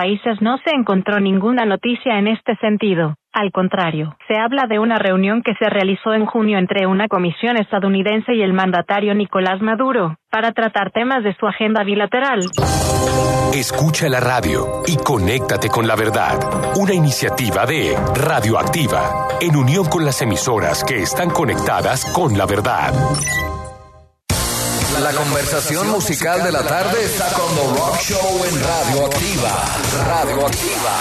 países no se encontró ninguna noticia en este sentido. Al contrario, se habla de una reunión que se realizó en junio entre una comisión estadounidense y el mandatario Nicolás Maduro, para tratar temas de su agenda bilateral. Escucha la radio y conéctate con la verdad. Una iniciativa de Radioactiva, en unión con las emisoras que están conectadas con la verdad. La conversación musical de la tarde está con The Rock Show en Radioactiva. Radioactiva.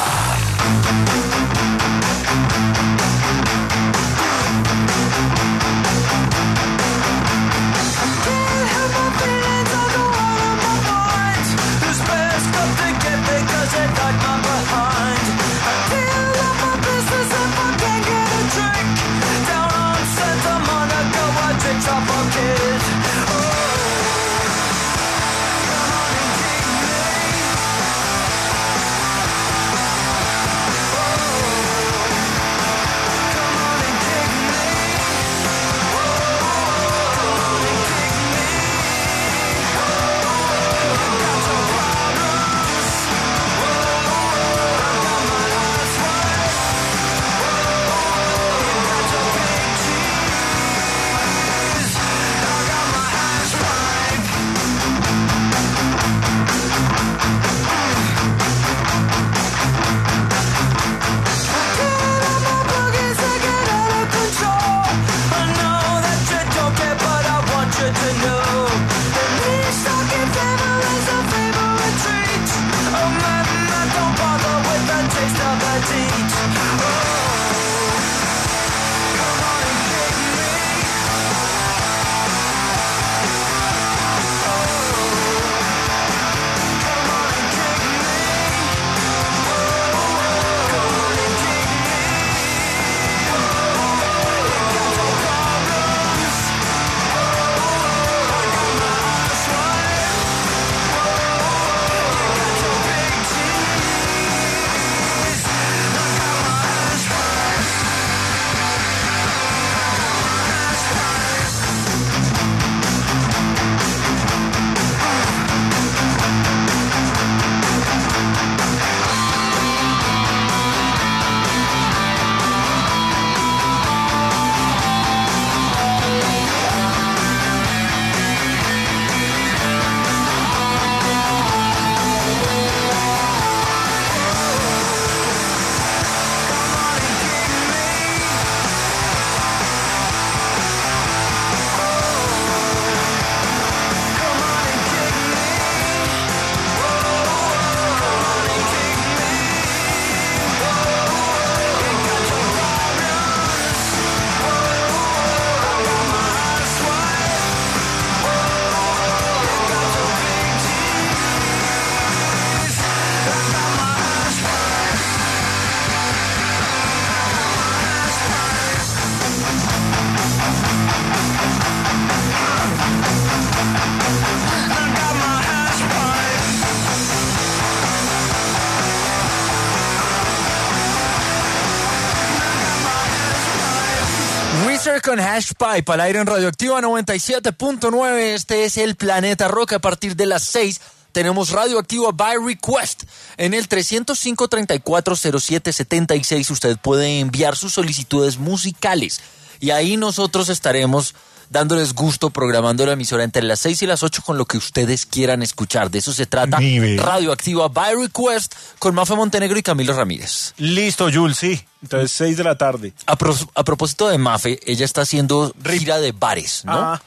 Con Hash Pipe al aire en Radioactiva 97.9. Este es el Planeta Rock. A partir de las 6 tenemos Radioactiva by Request en el 305-3407-76. Usted puede enviar sus solicitudes musicales y ahí nosotros estaremos dándoles gusto, programando la emisora entre las 6 y las 8 con lo que ustedes quieran escuchar. De eso se trata Radioactiva by Request con Mafe Montenegro y Camilo Ramírez. Listo, Jules, sí. Entonces 6 de la tarde. A propósito de Mafe, ella está haciendo gira de bares, ¿no?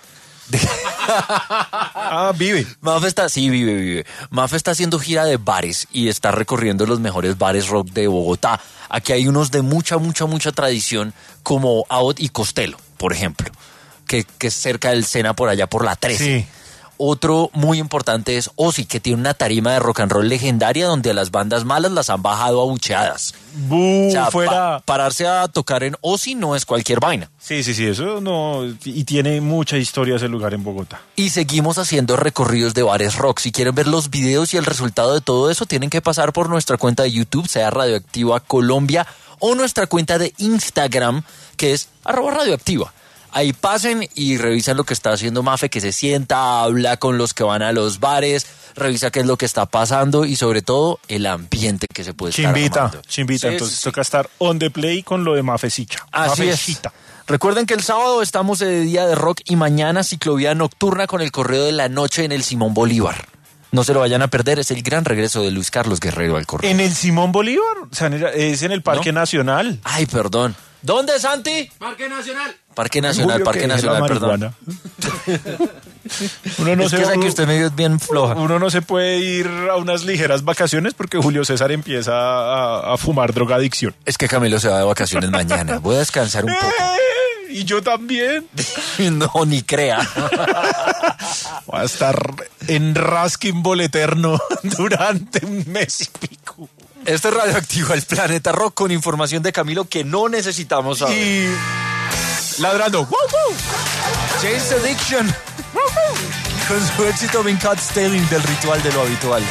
Vive. Mafe vive. Mafe está haciendo gira de bares y está recorriendo los mejores bares rock de Bogotá. Aquí hay unos de mucha tradición como Abbott y Costello, por ejemplo, que es cerca del Sena, por allá por la 13. Sí. Otro muy importante es Ozzy, que tiene una tarima de rock and roll legendaria donde a las bandas malas las han bajado a bucheadas. O sea, pararse a tocar en Ozzy no es cualquier vaina. Sí, eso no. Y tiene mucha historia ese lugar en Bogotá. Y seguimos haciendo recorridos de bares rock. Si quieren ver los videos y el resultado de todo eso, tienen que pasar por nuestra cuenta de YouTube, sea Radioactiva Colombia, o nuestra cuenta de Instagram, que es @radioactiva. Ahí pasen y revisan lo que está haciendo Mafe, que se sienta, habla con los que van a los bares, revisa qué es lo que está pasando y sobre todo el ambiente que se puede estar armando. Chimbita, Sí, entonces sí. toca estar on the play con lo de Mafecicha. Así Mafecita. es. Recuerden que el sábado estamos de día de rock y mañana ciclovía nocturna con el correo de la noche en el Simón Bolívar. No se lo vayan a perder, es el gran regreso de Luis Carlos Guerrero al correo. ¿En el Simón Bolívar? O sea, es en el Parque ¿No? Nacional. Ay, perdón. ¿Dónde, Santi? Parque Nacional. Parque Nacional, Julio, Parque que deje la Nacional, perdón. marihuana. Uno no Es se que esa que usted me dio es bien floja. Uno no se puede ir a unas ligeras vacaciones porque Julio César empieza a fumar drogadicción. Es que Camilo se va de vacaciones mañana. Voy a descansar un poco. Y yo también. No, ni crea. Voy a estar en Raskin Eterno durante un mes y pico. Este es Radioactivo, el Planeta Rock, con información de Camilo que no necesitamos saber. Y ladrando. ¡Woo, woo! James Addiction. Con su éxito Ben Cat Stealing del ritual de lo habitual.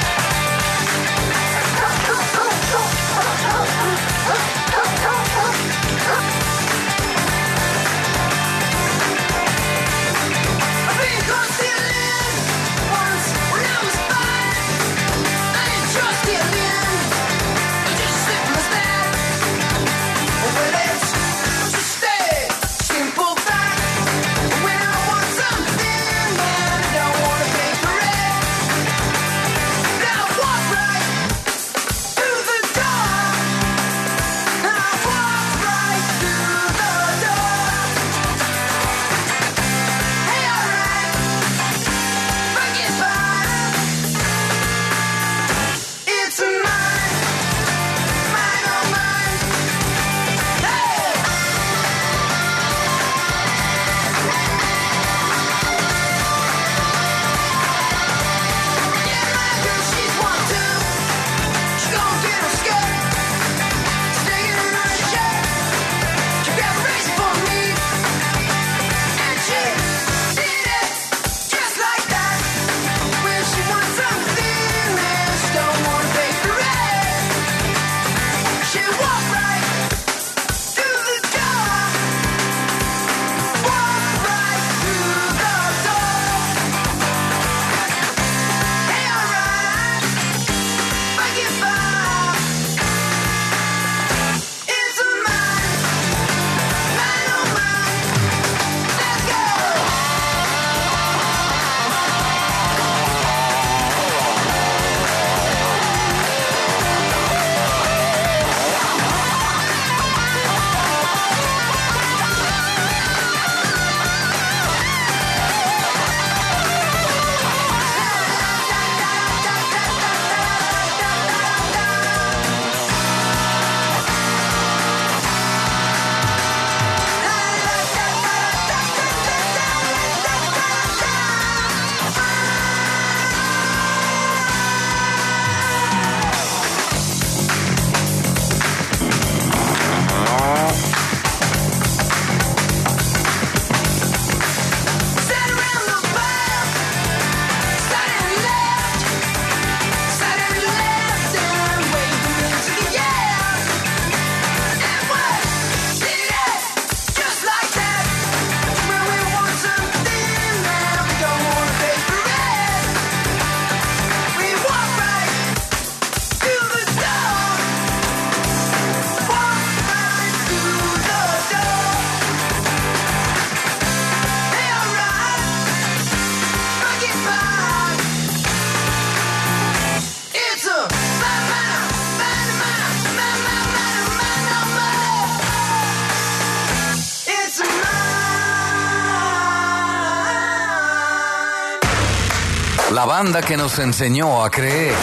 La banda que nos enseñó a creer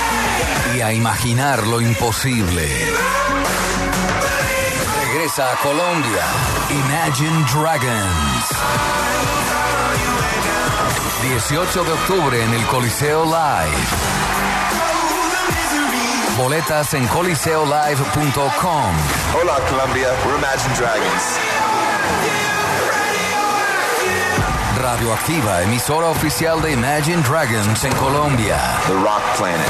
y a imaginar lo imposible. Regresa a Colombia, Imagine Dragons. 18 de octubre en el Coliseo Live. Boletas en coliseolive.com. Hola Colombia, we're Imagine Dragons. Radioactiva, emisora oficial de Imagine Dragons en Colombia. The Rock Planet.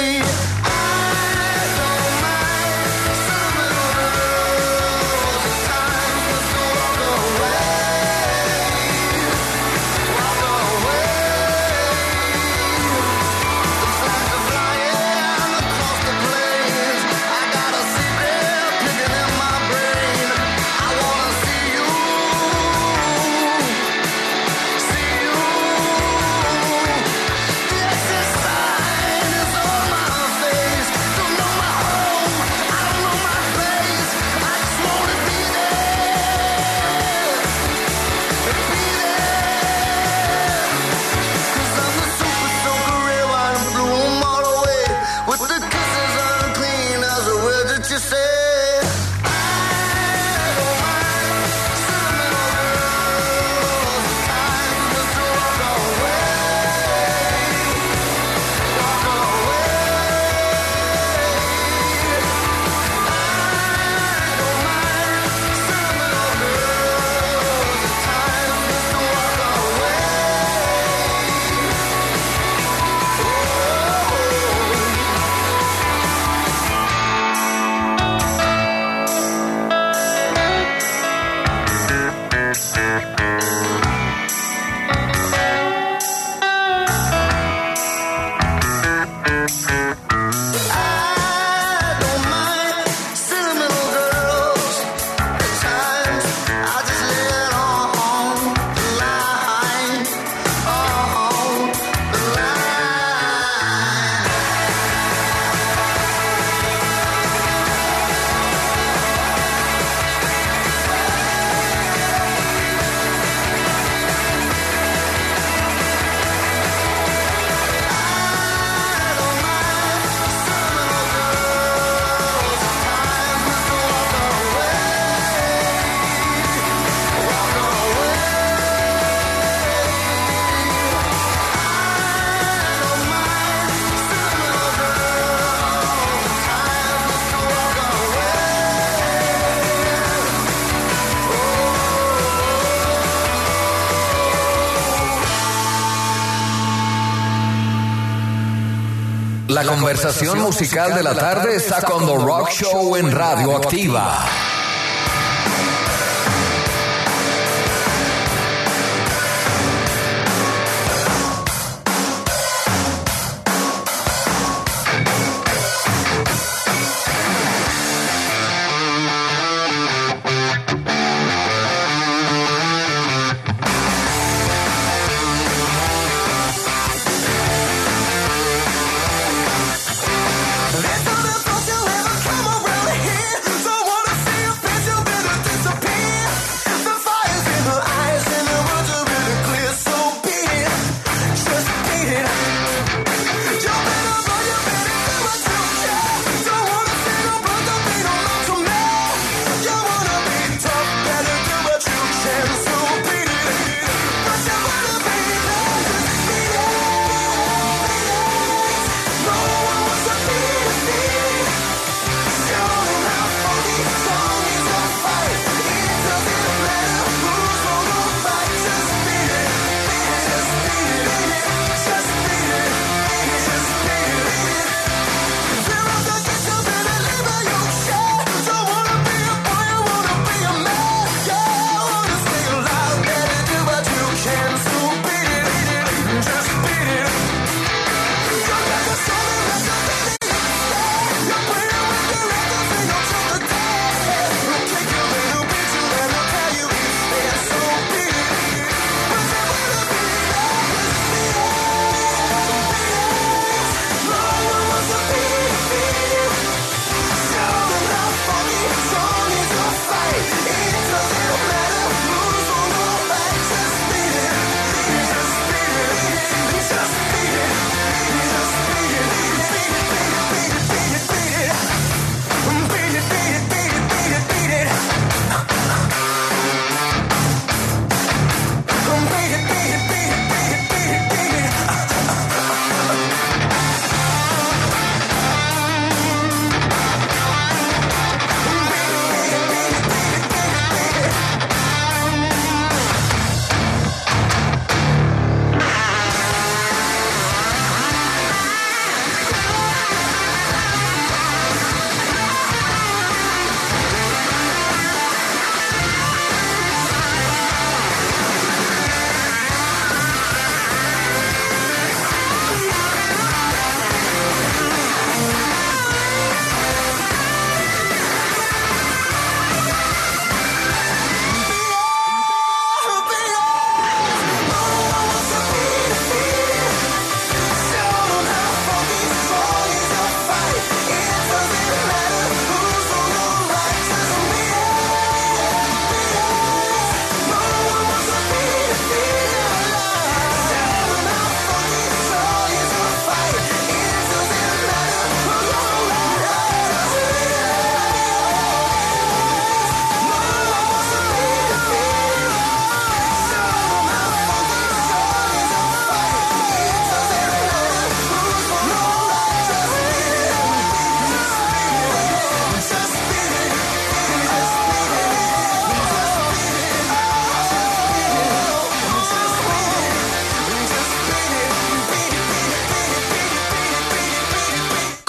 La conversación musical de la tarde está con The Rock Show en Radio Activa. There's something else you'll ever come around here. Don't wanna see you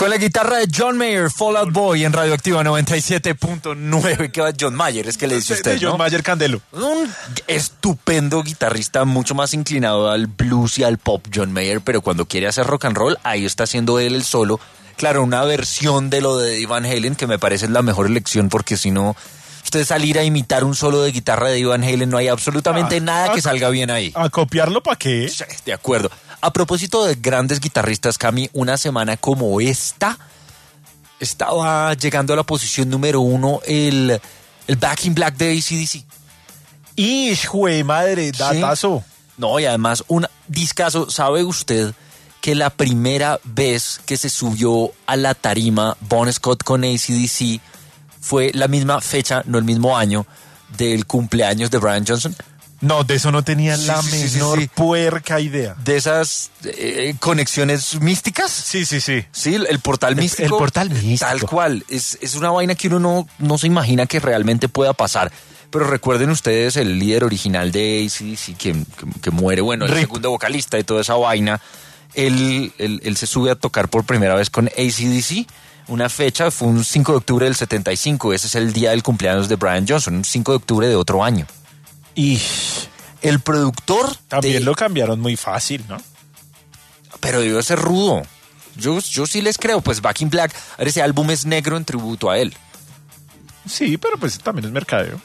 Con la guitarra de John Mayer, Fall Out Boy en Radioactiva 97.9. ¿Qué va John Mayer? Es que le dice usted, John ¿no? Mayer Candelo. Un estupendo guitarrista, mucho más inclinado al blues y al pop, John Mayer, pero cuando quiere hacer rock and roll, ahí está haciendo él el solo. Claro, una versión de lo de Eddie Van Halen, que me parece la mejor elección, porque si no, usted salir a imitar un solo de guitarra de Eddie Van Halen, no hay absolutamente nada que salga bien ahí. ¿A copiarlo para qué? Sí, de acuerdo. A propósito de grandes guitarristas, Cami, una semana como esta, estaba llegando a la posición número 1 el Back in Black de AC/DC. ¡Jue madre! ¡Datazo! Sí. No, y además, un discazo. ¿Sabe usted que la primera vez que se subió a la tarima Bon Scott con AC/DC fue la misma fecha, no el mismo año, del cumpleaños de Brian Johnson? No, de eso no tenía la menor puerca idea. ¿De esas conexiones místicas? Sí. Sí, el portal místico. El portal místico. Tal cual. Es una vaina que uno no se imagina que realmente pueda pasar. Pero recuerden ustedes el líder original de AC/DC que muere, bueno, el segundo vocalista de toda esa vaina. Él se sube a tocar por primera vez con AC/DC. Una fecha, fue un 5 de octubre del 75. Ese es el día del cumpleaños de Brian Johnson, un 5 de octubre de otro año. Y el productor también lo cambiaron muy fácil, ¿no? Pero debe ser rudo. Yo sí les creo, pues Back in Black, ese álbum es negro en tributo a él. Sí, pero pues también es mercadeo.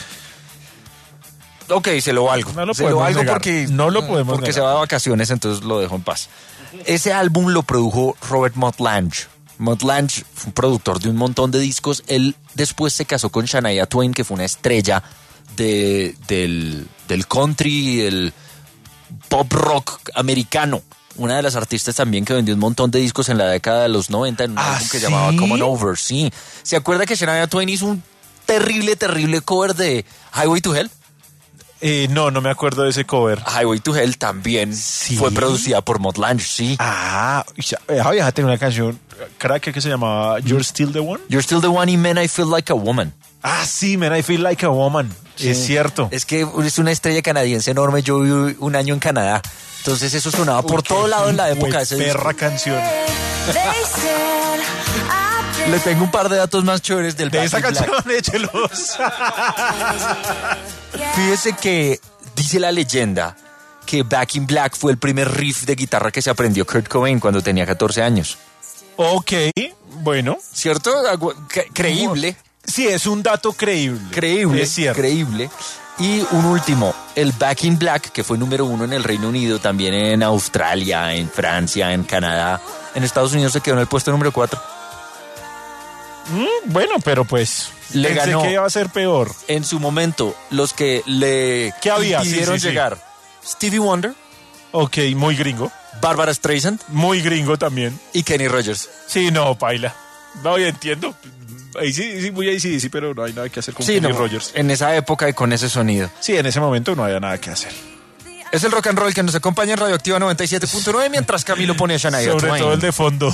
Ok, se lo valgo. No lo podemos negar. Porque negar. Se va de vacaciones, entonces lo dejo en paz. Ese álbum lo produjo Robert Mutt Lange. Mutt Lange fue un productor de un montón de discos. Él después se casó con Shania Twain, que fue una estrella del country y del pop rock americano. Una de las artistas también que vendió un montón de discos en la década de los 90 en un álbum que llamaba Come On Over. Sí. ¿Se acuerda que Shania Twain hizo un terrible cover de Highway to Hell? No me acuerdo de ese cover. Highway to Hell también fue producida por Mutt Lange, sí. Esa vieja tenía una canción crack que se llamaba You're Still the One. You're Still the One y Man, I Feel Like a Woman. Sí, Man, I Feel Like a Woman. Sí. Es cierto. Es que es una estrella canadiense enorme. Yo viví un año en Canadá. Entonces eso sonaba por todo lado en la época de ese perra disco. Canción. Le tengo un par de datos más chéveres del de esa canción, Black. échelos. Fíjese que dice la leyenda que Back in Black fue el primer riff de guitarra que se aprendió Kurt Cobain cuando tenía 14 años. Ok, bueno. ¿Cierto? Creíble. Sí, es un dato creíble. Creíble, es cierto. Creíble. Y un último, el Back in Black, que fue número 1 en el Reino Unido, también en Australia, en Francia, en Canadá. En Estados Unidos se quedó en el puesto número 4. Bueno, pero pues le pensé ganó que iba a ser peor. en su momento los que le impidieron llegar. Stevie Wonder. Ok, muy gringo. Barbara Streisand. Muy gringo también. Y Kenny Rogers. Sí, no, paila. No, ya entiendo. Ahí sí, muy ahí sí, pero no hay nada que hacer con Kenny Rogers. En esa época y con ese sonido. Sí, en ese momento no había nada que hacer. Es el rock and roll que nos acompaña en Radioactiva 97.9 mientras Camilo pone a Shania Twain. Sobre todo el de fondo.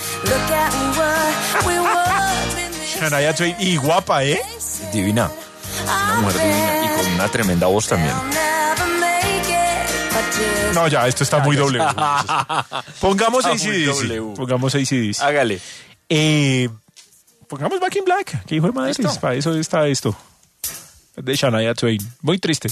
Shania Twain, y guapa, ¿eh? Divina. Una mujer divina y con una tremenda voz también. No, ya, esto está muy doble. Pongamos AC/DC. Pongamos AC/DC. Hágale. Pongamos Back in Black. ¿Qué hijo de madre? Para eso está esto. De Shania Twain. Muy triste.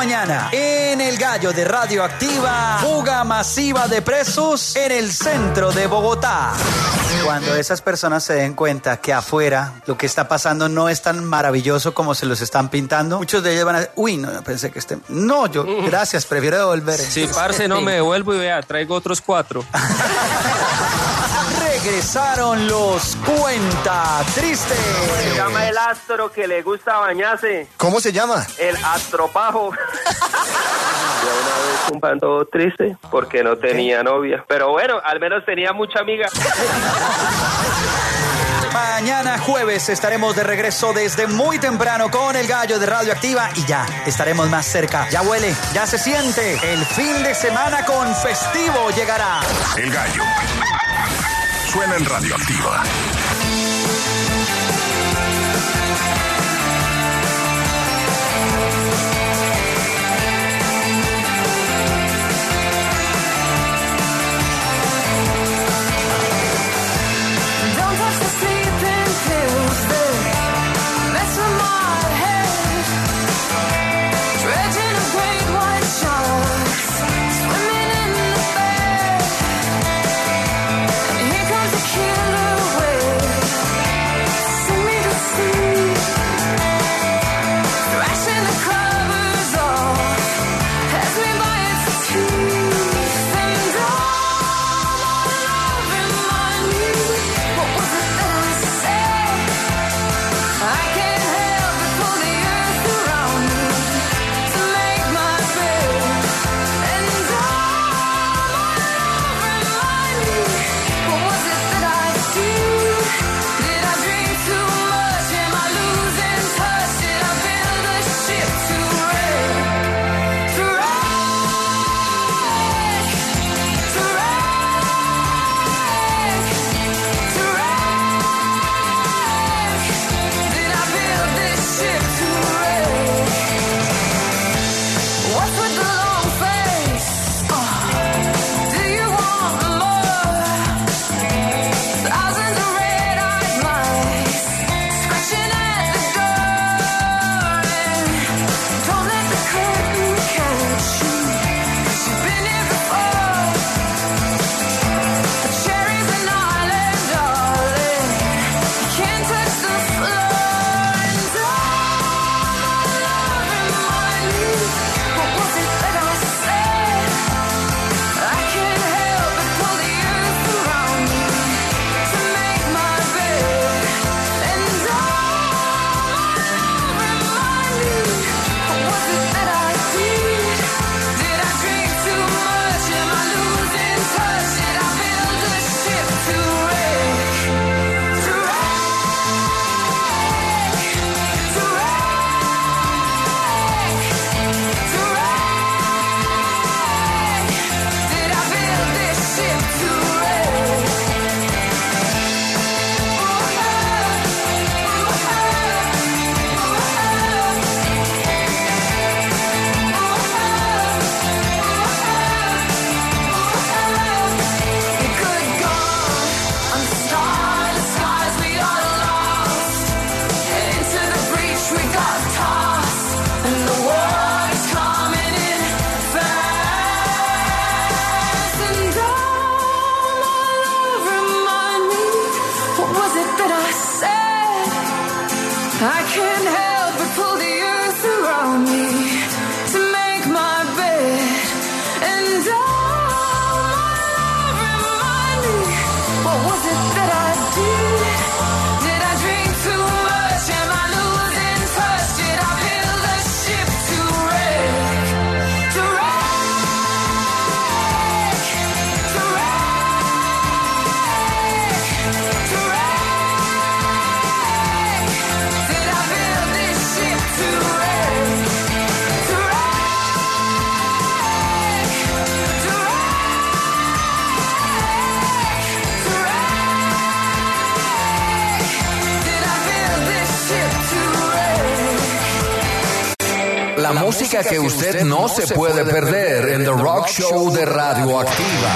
mañana, en El Gallo de Radioactiva, fuga masiva de presos en el centro de Bogotá. Cuando esas personas se den cuenta que afuera lo que está pasando no es tan maravilloso como se los están pintando, muchos de ellos van a decir, uy, no, yo pensé que no, yo, gracias, prefiero devolver. Sí, parce, no, me devuelvo y vea, traigo otros 4. Regresaron los Cuenta Tristes. Se llama el astro que le gusta bañarse. ¿Cómo se llama? El astropajo. Yo una vez un bando triste porque no tenía novia. Pero bueno, al menos tenía mucha amiga. Mañana jueves estaremos de regreso desde muy temprano con El Gallo de Radioactiva y ya estaremos más cerca. Ya huele, ya se siente. El fin de semana con festivo llegará. El Gallo suena en Radioactiva. La música que usted no se puede perder en The Rock Show de Radioactiva.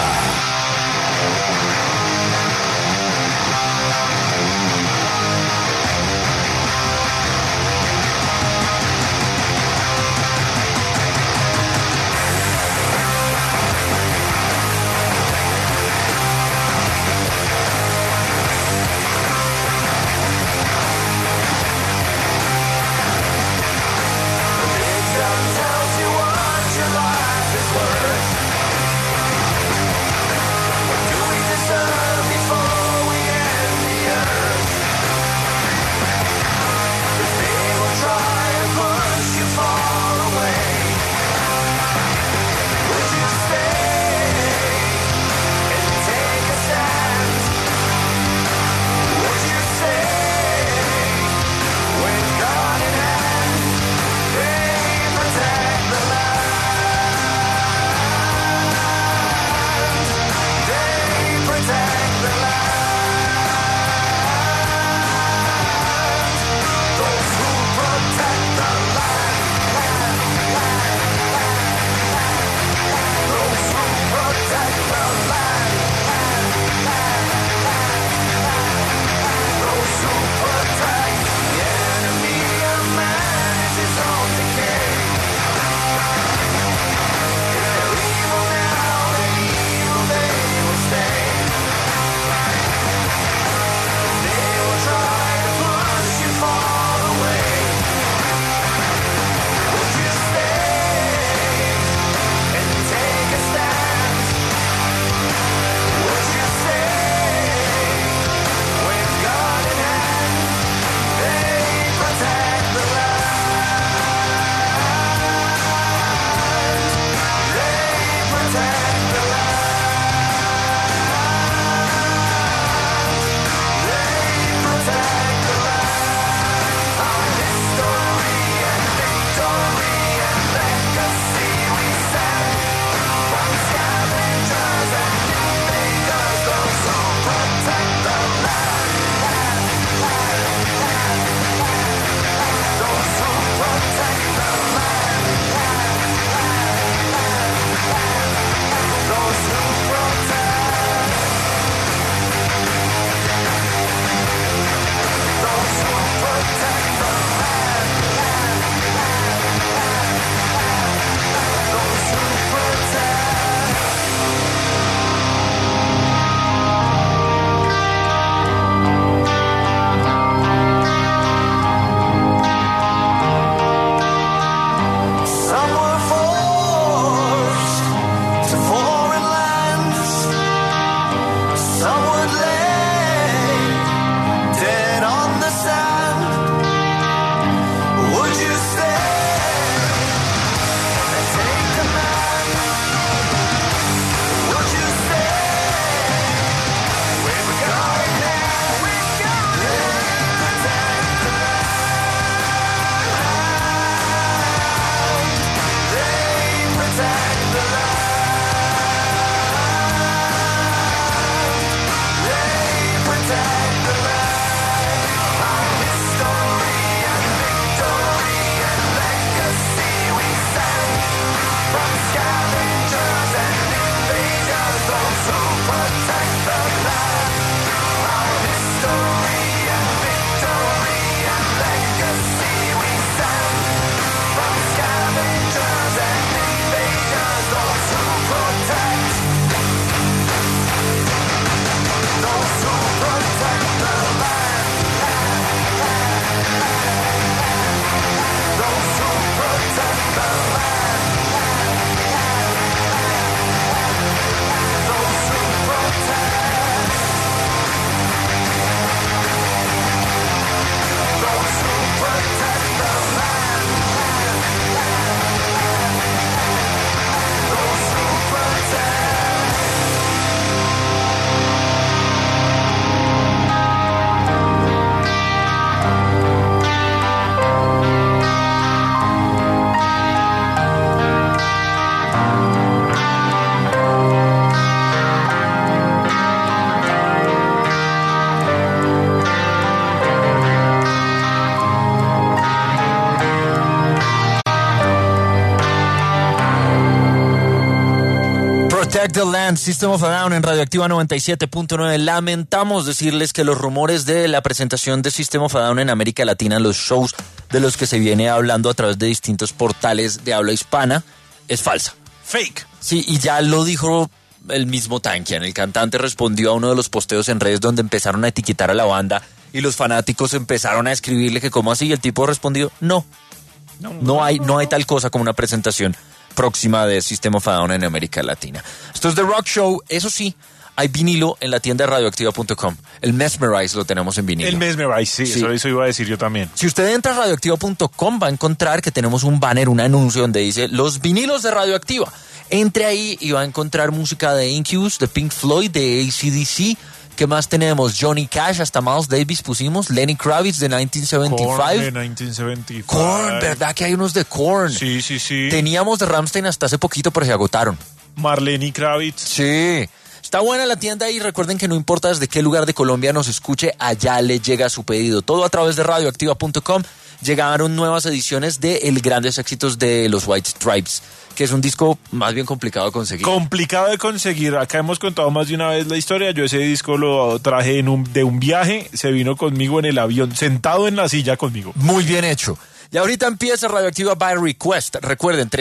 Protect the Land, System of a Down en Radioactiva 97.9. Lamentamos decirles que los rumores de la presentación de System of a Down en América Latina, los shows de los que se viene hablando a través de distintos portales de habla hispana, es falsa. Fake. Sí, y ya lo dijo el mismo Tankian. El cantante respondió a uno de los posteos en redes donde empezaron a etiquetar a la banda y los fanáticos empezaron a escribirle que cómo así, y el tipo respondió, no hay tal cosa como una presentación próxima de System of a Down en América Latina. Esto es The Rock Show. Eso sí, hay vinilo en la tienda de radioactiva.com. El Mesmerize lo tenemos en vinilo. El Mesmerize, sí. Eso iba a decir yo también. Si usted entra a radioactiva.com va a encontrar que tenemos un banner, un anuncio donde dice los vinilos de Radioactiva. Entre ahí y va a encontrar música de Incubus, de Pink Floyd, de AC/DC. ¿Qué más tenemos? Johnny Cash, hasta Miles Davis pusimos, Lenny Kravitz de 1975. Korn de 1975. Korn, ¿verdad que hay unos de Korn? Sí. Teníamos de Rammstein hasta hace poquito, pero se agotaron. Marlene Kravitz. Sí. Está buena la tienda y recuerden que no importa desde qué lugar de Colombia nos escuche, allá le llega su pedido. Todo a través de radioactiva.com. Llegaron nuevas ediciones de el grandes éxitos de los White Stripes, que es un disco más bien complicado de conseguir. Complicado de conseguir. Acá hemos contado más de una vez la historia. Yo ese disco lo traje de un viaje. Se vino conmigo en el avión, sentado en la silla conmigo. Muy bien hecho. Y ahorita empieza Radioactiva by Request. Recuerden,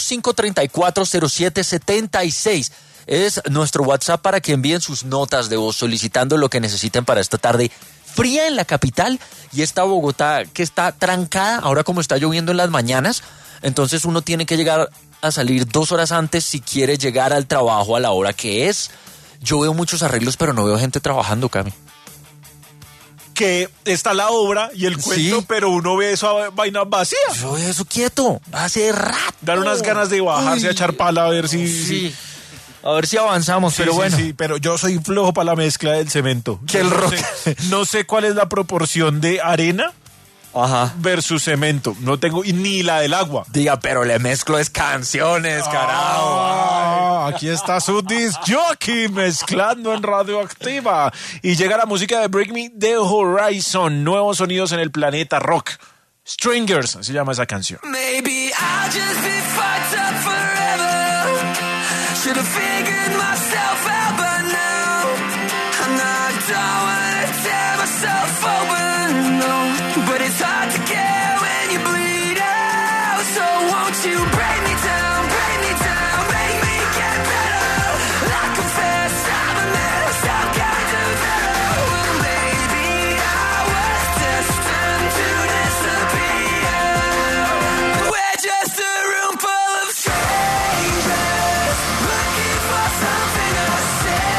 305-3407-76. Es nuestro WhatsApp para que envíen sus notas de voz solicitando lo que necesiten para esta tarde fría en la capital y esta Bogotá que está trancada, ahora como está lloviendo en las mañanas, entonces uno tiene que llegar a salir 2 horas antes si quiere llegar al trabajo a la hora que es. Yo veo muchos arreglos, pero no veo gente trabajando, Cami. Que está la obra y el cuento, sí, pero uno ve esa vaina vacía. Yo veo eso quieto, hace rato. Dar unas ganas de bajarse a echar pala a ver si... Sí. A ver si avanzamos, pero bueno. Sí, pero yo soy flojo para la mezcla del cemento. Que el rock. No sé cuál es la proporción de arena versus cemento. No tengo ni la del agua. Diga, pero le mezclo es canciones, carajo. Aquí está su disc jockey mezclando en Radioactiva. Y llega la música de Break Me the Horizon. Nuevos sonidos en el planeta rock. Stringers, se llama esa canción. Maybe I'll just be fucked up forever. Should have figured myself out by now. And I don't wanna tear myself open, no. But it's hard to care when you bleed out. So won't you break me down, make me get better. I confess I'm a mess, I'm kind of better. Well, maybe I was destined to disappear. We're just a room full of strangers. Looking for something to say.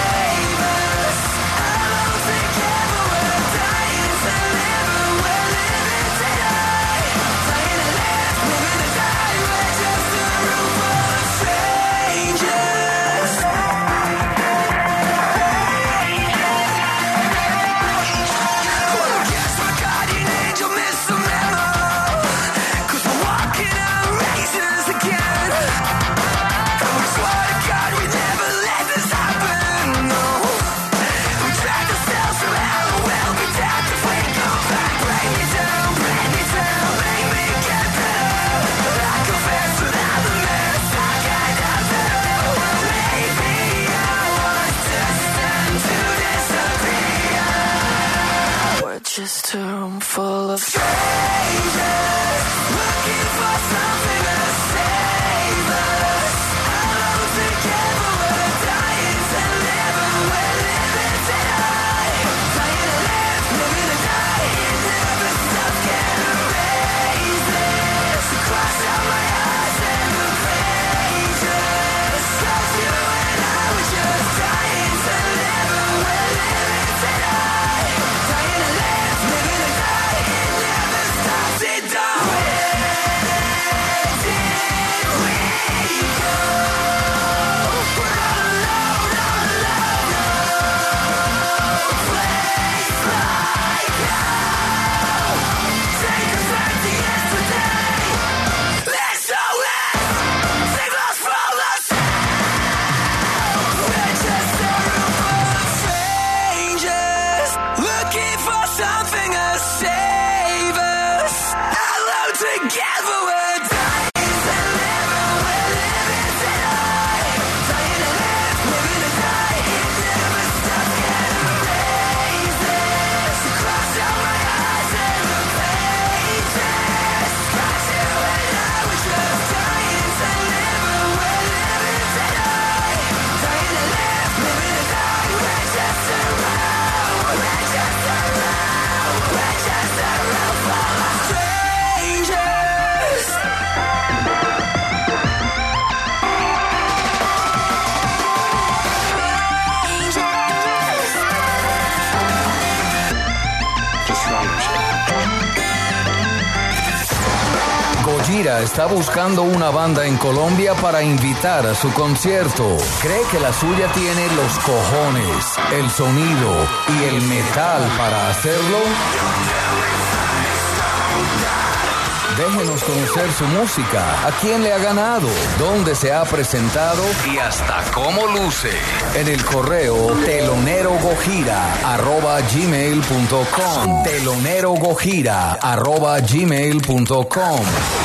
Gojira está buscando una banda en Colombia para invitar a su concierto. Cree que la suya tiene los cojones, el sonido y el metal para hacerlo. Déjenos conocer su música, a quién le ha ganado, dónde se ha presentado y hasta cómo luce. En el correo telonerogojira@gmail.com. telonerogojira@gmail.com.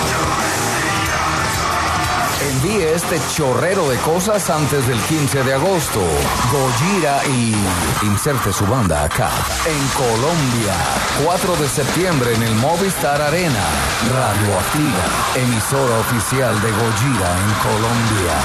Envíe este chorrero de cosas antes del 15 de agosto. Gojira y inserte su banda acá. En Colombia, 4 de septiembre en el Movistar Arena. Radioactiva, emisora oficial de Gojira en Colombia.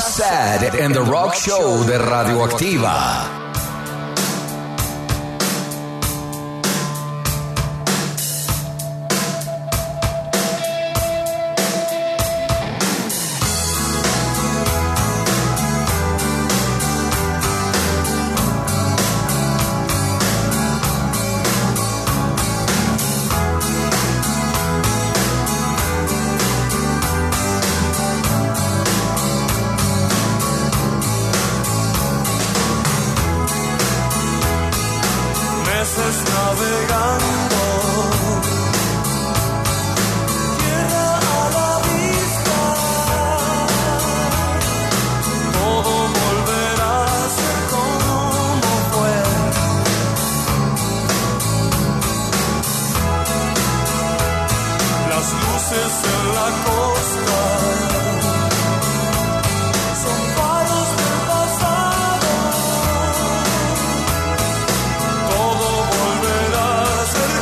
Sad en The Rock Show de Radioactiva. Todo volverá a ser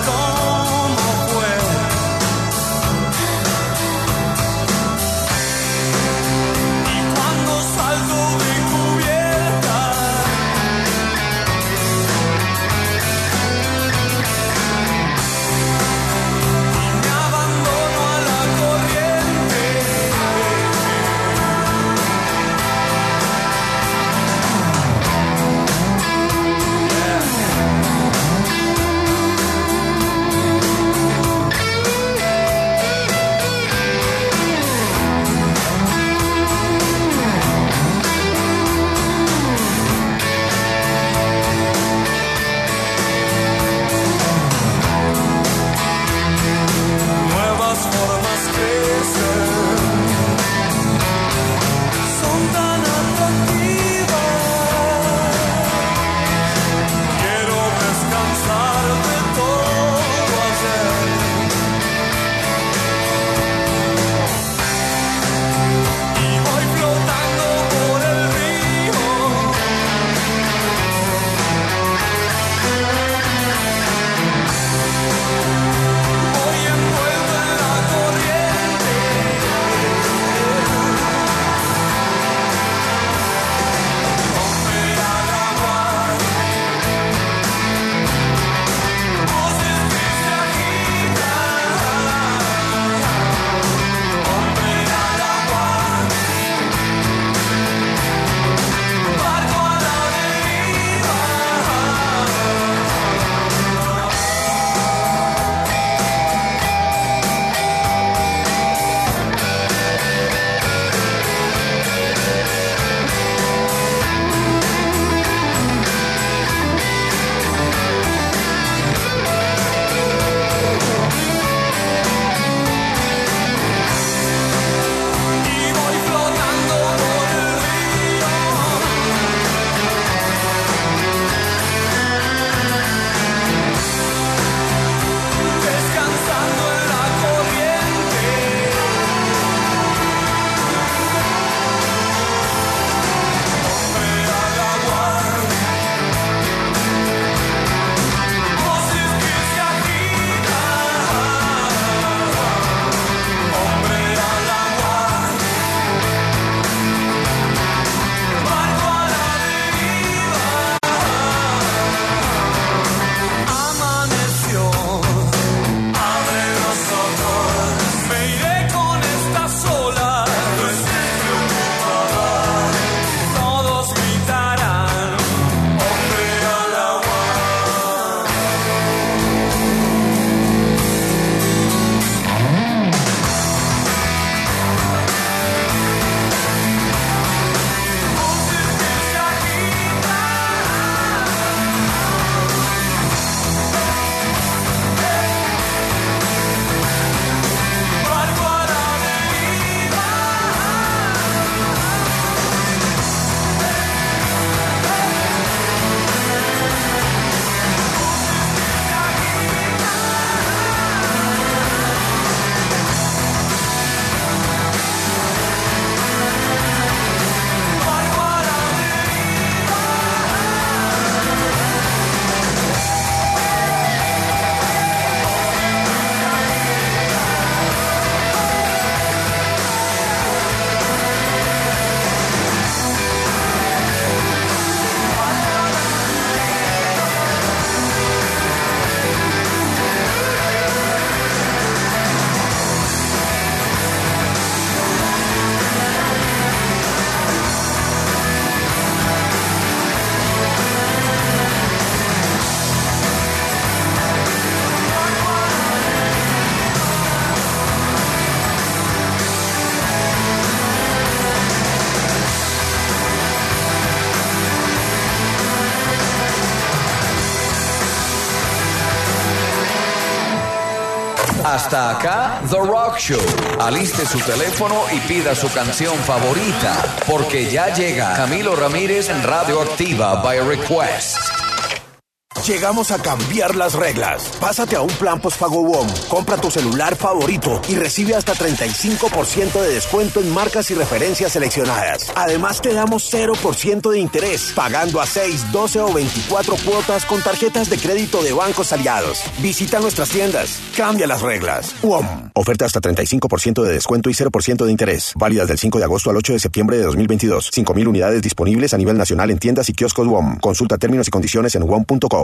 Hasta acá, The Rock Show. Aliste su teléfono y pida su canción favorita, porque ya llega Camilo Ramírez en Radioactiva by Request. Llegamos a cambiar las reglas. Pásate a un plan postpago WOM. Compra tu celular favorito y recibe hasta 35% de descuento en marcas y referencias seleccionadas. Además, te damos 0% de interés, pagando a 6, 12 o 24 cuotas con tarjetas de crédito de bancos aliados. Visita nuestras tiendas. Cambia las reglas. WOM. Oferta hasta 35% de descuento y 0% de interés. Válidas del 5 de agosto al 8 de septiembre de 2022. 5,000 unidades disponibles a nivel nacional en tiendas y kioscos WOM. Consulta términos y condiciones en WOM.co.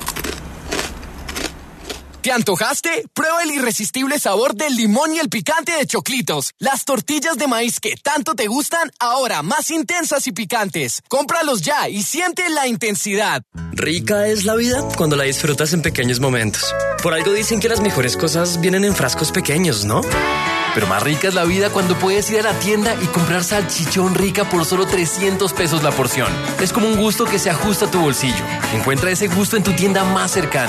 ¿Te antojaste? Prueba el irresistible sabor del limón y el picante de Choclitos. Las tortillas de maíz que tanto te gustan, ahora más intensas y picantes. Cómpralos ya y siente la intensidad. Rica es la vida cuando la disfrutas en pequeños momentos. Por algo dicen que las mejores cosas vienen en frascos pequeños, ¿no? Pero más rica es la vida cuando puedes ir a la tienda y comprar salchichón rica por solo 300 pesos la porción. Es como un gusto que se ajusta a tu bolsillo. Encuentra ese gusto en tu tienda más cercana.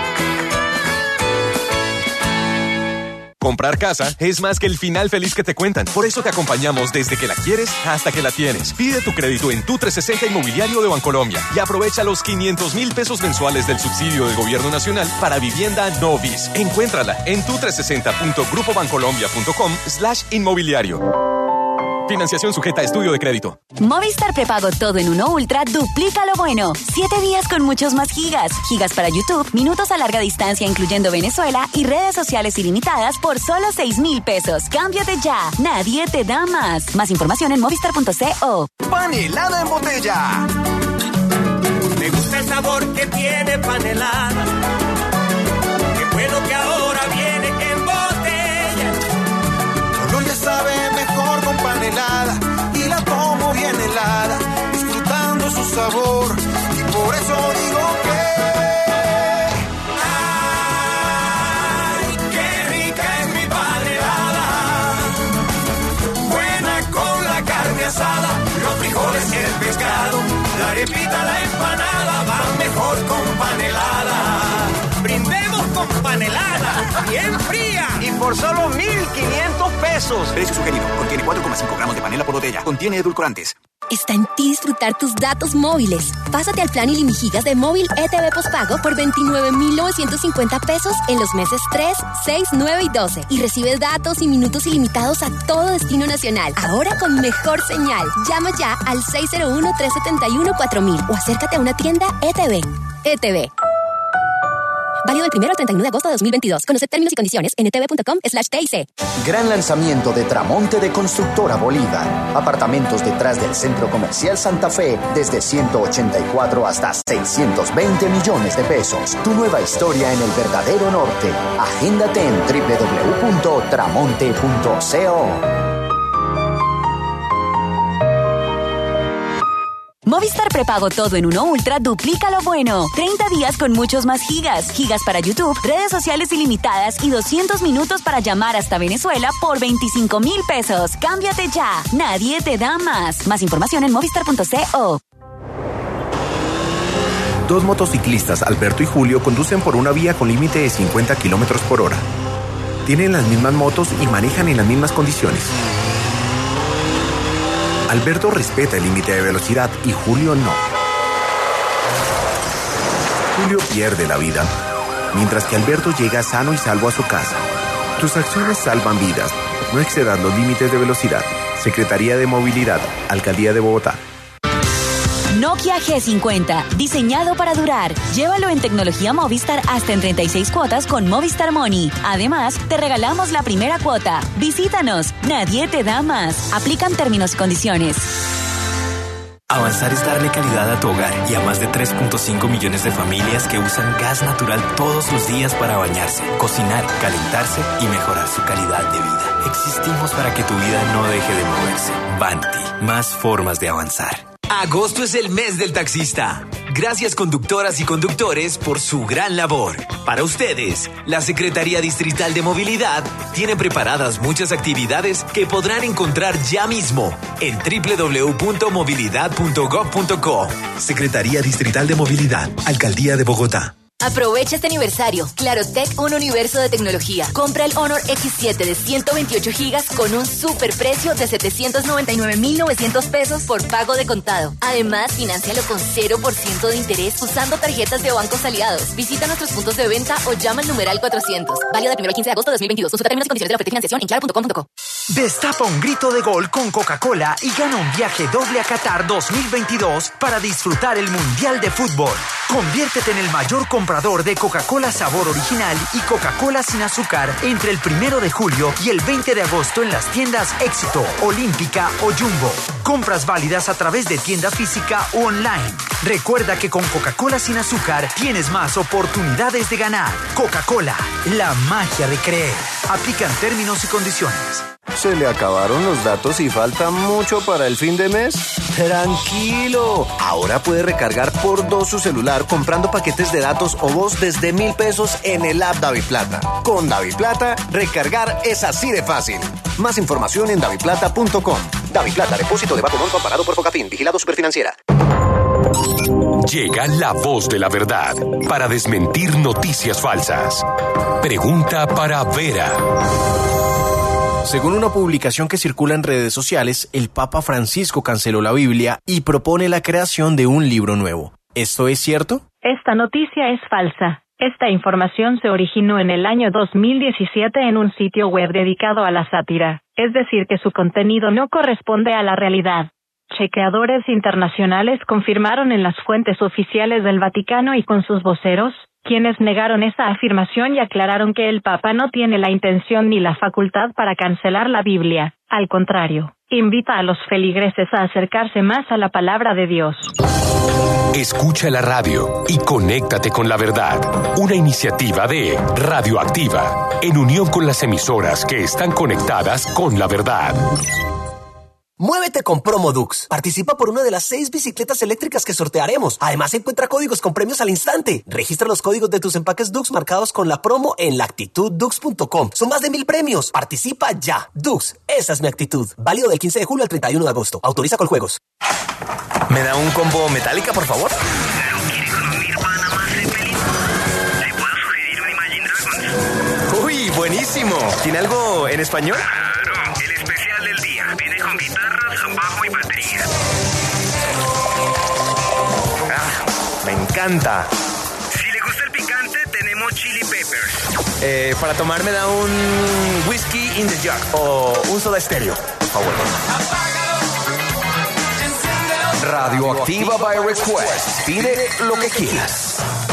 Comprar casa es más que el final feliz que te cuentan. Por eso te acompañamos desde que la quieres hasta que la tienes. Pide tu crédito en tu 360 Inmobiliario de Bancolombia y aprovecha los 500,000 pesos mensuales del subsidio del Gobierno Nacional para vivienda Novis. Encuéntrala en tu360.grupobancolombia.com/inmobiliario. Financiación sujeta a estudio de crédito. Movistar Prepago Todo en Uno Ultra duplica lo bueno. 7 días con muchos más gigas. Gigas para YouTube, minutos a larga distancia incluyendo Venezuela y redes sociales ilimitadas por solo 6,000 pesos. Cámbiate ya. Nadie te da más. Más información en movistar.co. Panelada en botella. Me gusta el sabor que tiene panelada. Qué bueno que ahora viene en botella. Colombia sabe mejor con panelada y la tomo bien helada, disfrutando su sabor. Y por eso digo que ¡ay, qué rica es mi panelada! Buena con la carne asada, los frijoles y el pescado, la arepita, la empanada, van mejor con panelada. Brindemos con panelada, bien fría y por solo 1,500 pesos. Precio sugerido. Contiene 4,5 gramos de panela por botella. Contiene edulcorantes. Está en ti disfrutar tus datos móviles. Pásate al plan ilimigillas de móvil ETV postpago por 29,950 pesos en los meses 3, 6, 9 y 12. Y recibes datos y minutos ilimitados a todo destino nacional. Ahora con mejor señal. Llama ya al 601-371-4000 o acércate a una tienda ETV. ETV. Válido del 1 al 31 de agosto de 2022. Conocer términos y condiciones en etv.com/TIC. Gran lanzamiento de Tramonte de Constructora Bolívar. Apartamentos detrás del Centro Comercial Santa Fe desde 184 hasta 620 millones de pesos. Tu nueva historia en el verdadero norte. Agéndate en www.tramonte.co. Movistar Prepago Todo en Uno Ultra duplica lo bueno. 30 días con muchos más gigas. Gigas para YouTube, redes sociales ilimitadas y 200 minutos para llamar hasta Venezuela por 25,000 pesos. Cámbiate ya. Nadie te da más. Más información en movistar.co. Dos motociclistas, Alberto y Julio, conducen por una vía con límite de 50 kilómetros por hora. Tienen las mismas motos y manejan en las mismas condiciones. Alberto respeta el límite de velocidad y Julio no. Julio pierde la vida, mientras que Alberto llega sano y salvo a su casa. Tus acciones salvan vidas. No excedas los límites de velocidad. Secretaría de Movilidad, Alcaldía de Bogotá. Nokia G50, diseñado para durar. Llévalo en tecnología Movistar hasta en 36 cuotas con Movistar Money. Además, te regalamos la primera cuota. Visítanos. Nadie te da más. Aplican términos y condiciones. Avanzar es darle calidad a tu hogar y a más de 3.5 millones de familias que usan gas natural todos los días para bañarse, cocinar, calentarse y mejorar su calidad de vida. Existimos para que tu vida no deje de moverse. Vanti, más formas de avanzar. Agosto es el mes del taxista. Gracias conductoras y conductores por su gran labor. Para ustedes, la Secretaría Distrital de Movilidad tiene preparadas muchas actividades que podrán encontrar ya mismo en www.movilidad.gov.co. Secretaría Distrital de Movilidad, Alcaldía de Bogotá. Aprovecha este aniversario. Clarotech, un universo de tecnología. Compra el Honor X7 de 128 gigas con un superprecio de 799,900 pesos por pago de contado. Además, financialo con 0% de interés usando tarjetas de bancos aliados. Visita nuestros puntos de venta o llama al numeral 400. Válido del 1 al 15 de agosto de 2022. Consulta términos y condiciones de la oferta y financiación en claro.com.co. Destapa un grito de gol con Coca-Cola y gana un viaje doble a Qatar 2022 para disfrutar el Mundial de Fútbol. Conviértete en el mayor comprador de Coca-Cola sabor original y Coca-Cola sin azúcar entre el 1 de julio y el 20 de agosto en las tiendas Éxito, Olímpica o Jumbo. Compras válidas a través de tienda física o online. Recuerda que con Coca-Cola sin azúcar tienes más oportunidades de ganar. Coca-Cola, la magia de creer. Aplican términos y condiciones. ¿Se le acabaron los datos y falta mucho para el fin de mes? ¡Tranquilo! Ahora puede recargar por 2 su celular comprando paquetes de datos o voz desde 1,000 pesos en el app DaviPlata. Con DaviPlata, recargar es así de fácil. Más información en daviplata.com. DaviPlata, depósito de Baco Monto amparado por Focafin, vigilado Superfinanciera. Llega la voz de la verdad para desmentir noticias falsas. Pregunta para Vera. Según una publicación que circula en redes sociales, el Papa Francisco canceló la Biblia y propone la creación de un libro nuevo. ¿Esto es cierto? Esta noticia es falsa. Esta información se originó en el año 2017 en un sitio web dedicado a la sátira, es decir, que su contenido no corresponde a la realidad. Chequeadores internacionales confirmaron en las fuentes oficiales del Vaticano y con sus voceros, quienes negaron esa afirmación y aclararon que el Papa no tiene la intención ni la facultad para cancelar la Biblia. Al contrario, invita a los feligreses a acercarse más a la palabra de Dios. Escucha la radio y conéctate con la verdad. Una iniciativa de Radioactiva, en unión con las emisoras que están conectadas con la verdad. Muévete con Promo Dux. Participa por una de las 6 bicicletas eléctricas que sortearemos. Además, encuentra códigos con premios al instante. Registra los códigos de tus empaques Dux marcados con la promo en lactituddux.com. Son más de 1,000 premios. Participa ya. Dux, esa es mi actitud. Válido del 15 de julio al 31 de agosto. Autoriza con juegos. ¿Me da un combo Metallica, por favor? ¡Uy, buenísimo! ¿Tiene algo en español? Me encanta. Si le gusta el picante, tenemos chili peppers. Para tomar me da un whisky in the jug o un soda estéreo, por favor. Radioactiva by Request. Pide lo que quieras.